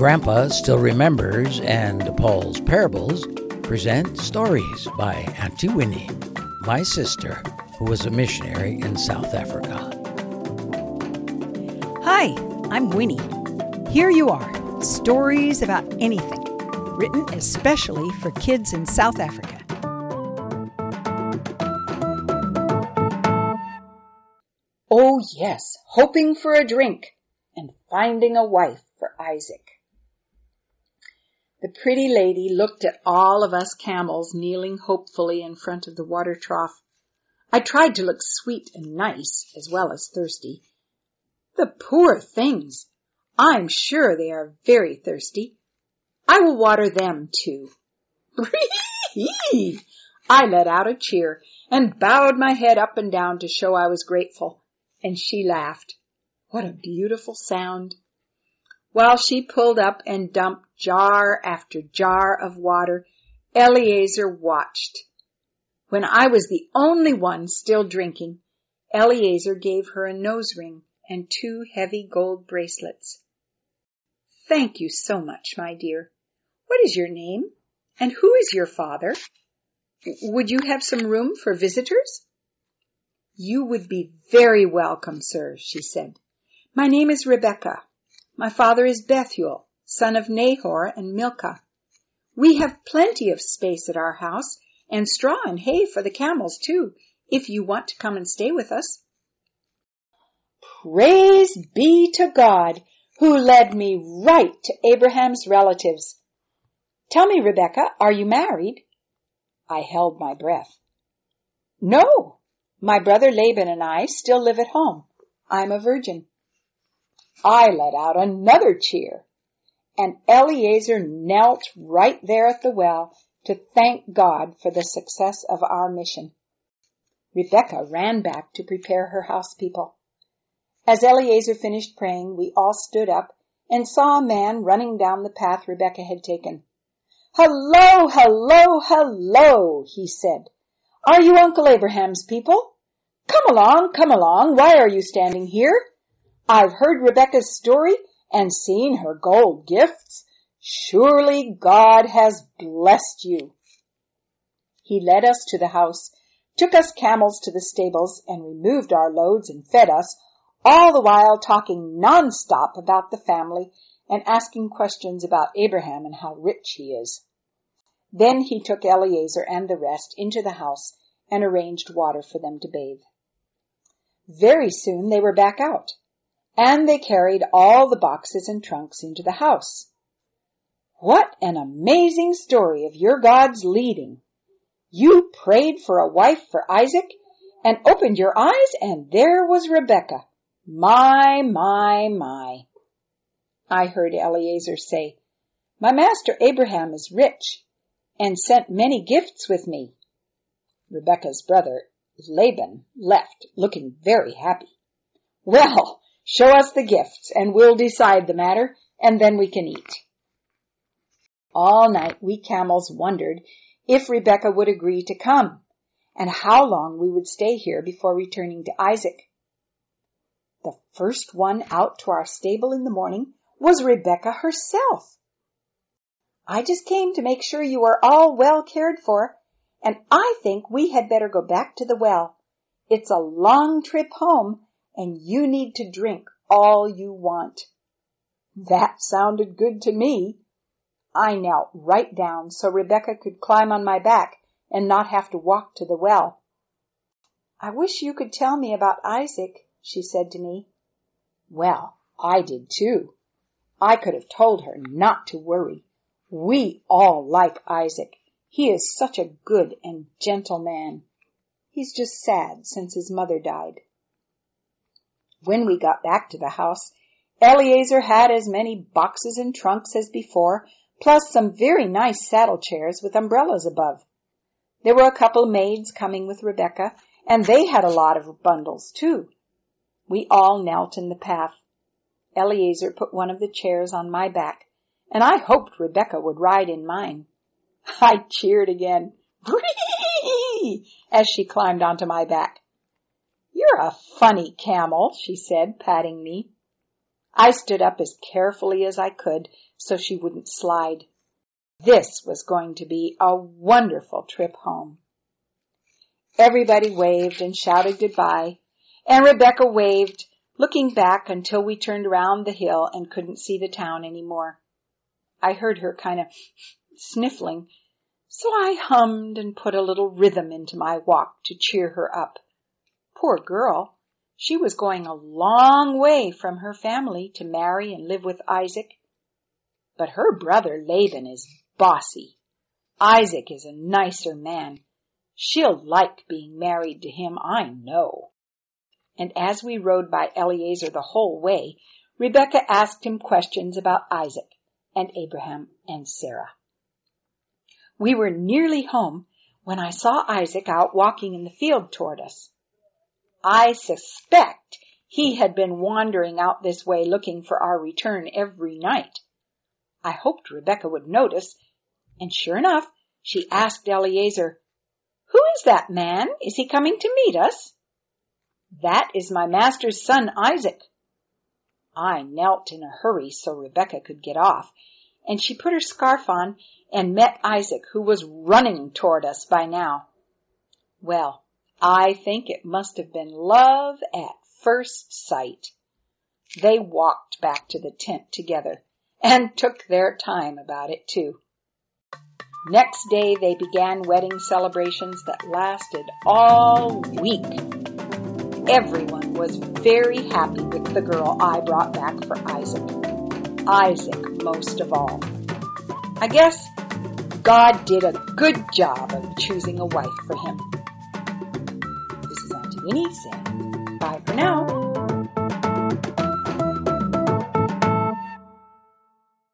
Grandpa Still Remembers and Paul's Parables present stories by Auntie Winnie, my sister, who was a missionary in South Africa. Hi, I'm Winnie. Here you are, stories about anything, written especially for kids in South Africa. Oh yes, hoping for a drink and finding a wife for Isaac. The pretty lady looked at all of us camels kneeling hopefully in front of the water trough. I tried to look sweet and nice as well as thirsty. The poor things! I'm sure they are very thirsty. I will water them too. I let out a cheer and bowed my head up and down to show I was grateful, and she laughed. What a beautiful sound! While she pulled up and dumped jar after jar of water, Eliezer watched. When I was the only one still drinking, Eliezer gave her a nose ring and 2 heavy gold bracelets. Thank you so much, my dear. What is your name? And who is your father? Would you have some room for visitors? You would be very welcome, sir, she said. My name is Rebecca. My father is Bethuel, son of Nahor and Milcah. We have plenty of space at our house, and straw and hay for the camels too, if you want to come and stay with us. Praise be to God, who led me right to Abraham's relatives. Tell me, Rebecca, are you married? I held my breath. No, my brother Laban and I still live at home. I'm a virgin. I let out another cheer, and Eliezer knelt right there at the well to thank God for the success of our mission. Rebecca ran back to prepare her house people. As Eliezer finished praying, we all stood up and saw a man running down the path Rebecca had taken. Hello, hello, hello, he said. Are you Uncle Abraham's people? Come along, why are you standing here? I've heard Rebecca's story and seen her gold gifts. Surely God has blessed you. He led us to the house, took us camels to the stables, and removed our loads and fed us, all the while talking nonstop about the family and asking questions about Abraham and how rich he is. Then he took Eliezer and the rest into the house and arranged water for them to bathe. Very soon they were back out, and they carried all the boxes and trunks into the house. What an amazing story of your God's leading! You prayed for a wife for Isaac and opened your eyes, and there was Rebecca. My. I heard Eliezer say, My master Abraham is rich and sent many gifts with me. Rebecca's brother Laban left, looking very happy. Well, show us the gifts, and we'll decide the matter, and then we can eat. All night we camels wondered if Rebecca would agree to come, and how long we would stay here before returning to Isaac. The first one out to our stable in the morning was Rebecca herself. I just came to make sure you are all well cared for, and I think we had better go back to the well. It's a long trip home, and you need to drink all you want. That sounded good to me. I knelt right down so Rebecca could climb on my back and not have to walk to the well. I wish you could tell me about Isaac, she said to me. Well, I did too. I could have told her not to worry. We all like Isaac. He is such a good and gentle man. He's just sad since his mother died. When we got back to the house, Eliezer had as many boxes and trunks as before, plus some very nice saddle chairs with umbrellas above. There were a couple maids coming with Rebecca, and they had a lot of bundles too. We all knelt in the path. Eliezer put one of the chairs on my back, and I hoped Rebecca would ride in mine. I cheered again, as she climbed onto my back. You're a funny camel, she said, patting me. I stood up as carefully as I could so she wouldn't slide. This was going to be a wonderful trip home. Everybody waved and shouted goodbye, and Rebecca waved, looking back until we turned around the hill and couldn't see the town anymore. I heard her kind of sniffling, so I hummed and put a little rhythm into my walk to cheer her up. Poor girl, she was going a long way from her family to marry and live with Isaac. But her brother Laban is bossy. Isaac is a nicer man. She'll like being married to him, I know. And as we rode by Eliezer the whole way, Rebecca asked him questions about Isaac and Abraham and Sarah. We were nearly home when I saw Isaac out walking in the field toward us. I suspect he had been wandering out this way looking for our return every night. I hoped Rebecca would notice, and sure enough, she asked Eliezer, "Who is that man? Is he coming to meet us?" "That is my master's son, Isaac." I knelt in a hurry so Rebecca could get off, and she put her scarf on and met Isaac, who was running toward us by now. Well, I think it must have been love at first sight. They walked back to the tent together and took their time about it too. Next day they began wedding celebrations that lasted all week. Everyone was very happy with the girl I brought back for Isaac. Isaac most of all. I guess God did a good job of choosing a wife for him. This is Auntie Winnie saying bye for now.